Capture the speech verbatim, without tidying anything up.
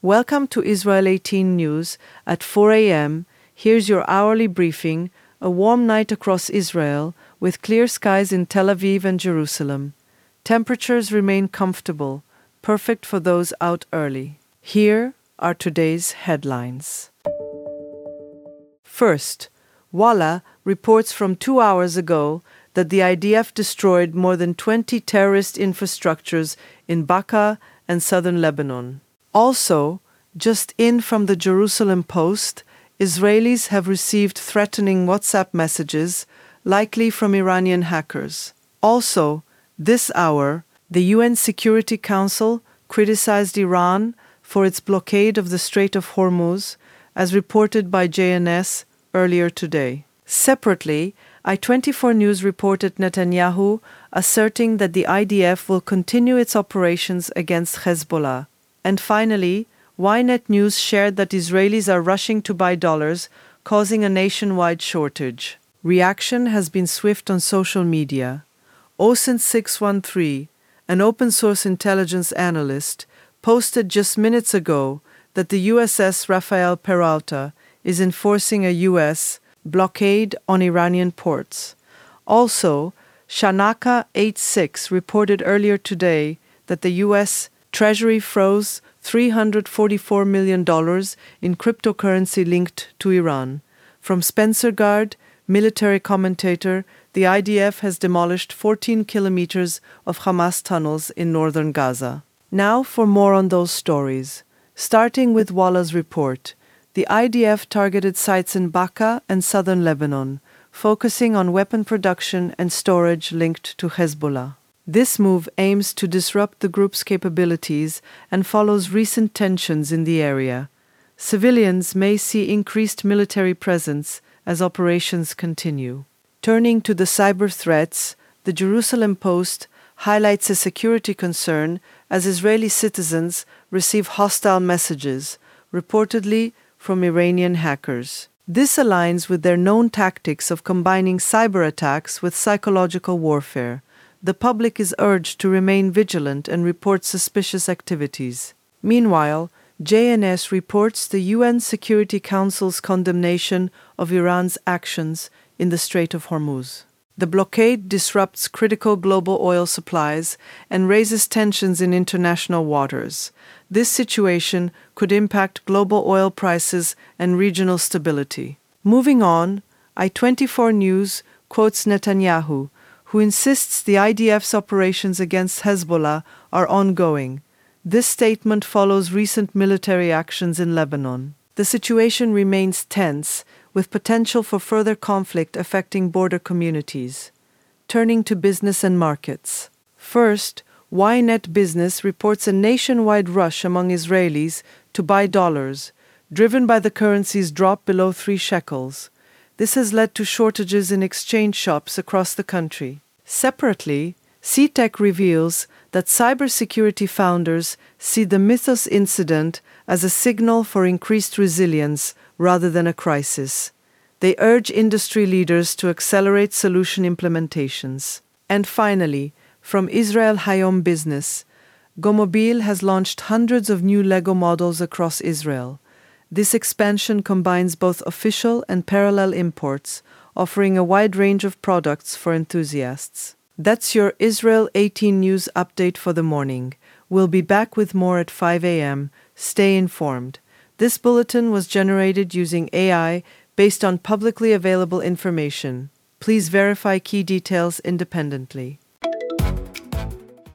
Welcome to Israel eighteen News at four a.m. Here's your hourly briefing, a warm night across Israel with clear skies in Tel Aviv and Jerusalem. Temperatures remain comfortable, perfect for those out early. Here are today's headlines. First, Walla reports from two hours ago that the I D F destroyed more than twenty terrorist infrastructures in Bekaa and southern Lebanon. Also, just in from the Jerusalem Post, Israelis have received threatening WhatsApp messages, likely from Iranian hackers. Also, this hour, the U N Security Council criticized Iran for its blockade of the Strait of Hormuz, as reported by J N S earlier today. Separately, I twenty-four News reported Netanyahu asserting that the I D F will continue its operations against Hezbollah. And finally, Ynet News shared that Israelis are rushing to buy dollars, causing a nationwide shortage. Reaction has been swift on social media. O S I N six one three, an open-source intelligence analyst, posted just minutes ago that the U S S Rafael Peralta is enforcing a U S blockade on Iranian ports. Also, Shanaka eighty-six reported earlier today that the U S Treasury froze three hundred forty-four million dollars in cryptocurrency linked to Iran. From Spencer Gard, military commentator, the I D F has demolished fourteen kilometers of Hamas tunnels in northern Gaza. Now for more on those stories. Starting with Walla's report, the I D F targeted sites in Bekaa and southern Lebanon, focusing on weapon production and storage linked to Hezbollah. This move aims to disrupt the group's capabilities and follows recent tensions in the area. Civilians may see increased military presence as operations continue. Turning to the cyber threats, the Jerusalem Post highlights a security concern as Israeli citizens receive hostile messages, reportedly from Iranian hackers. This aligns with their known tactics of combining cyber attacks with psychological warfare. The public is urged to remain vigilant and report suspicious activities. Meanwhile, J N S reports the U N Security Council's condemnation of Iran's actions in the Strait of Hormuz. The blockade disrupts critical global oil supplies and raises tensions in international waters. This situation could impact global oil prices and regional stability. Moving on, I twenty-four News quotes Netanyahu, who insists the I D F's operations against Hezbollah are ongoing. This statement follows recent military actions in Lebanon. The situation remains tense, with potential for further conflict affecting border communities. Turning to business and markets. First, Ynet Business reports a nationwide rush among Israelis to buy dollars, driven by the currency's drop below three shekels. This has led to shortages in exchange shops across the country. Separately, C TEC reveals that cybersecurity founders see the Mythos incident as a signal for increased resilience rather than a crisis. They urge industry leaders to accelerate solution implementations. And finally, from Israel Hayom Business, Gomobil has launched hundreds of new Lego models across Israel. This expansion combines both official and parallel imports, offering a wide range of products for enthusiasts. That's your Israel eighteen News update for the morning. We'll be back with more at five a.m. Stay informed. This bulletin was generated using A I based on publicly available information. Please verify key details independently.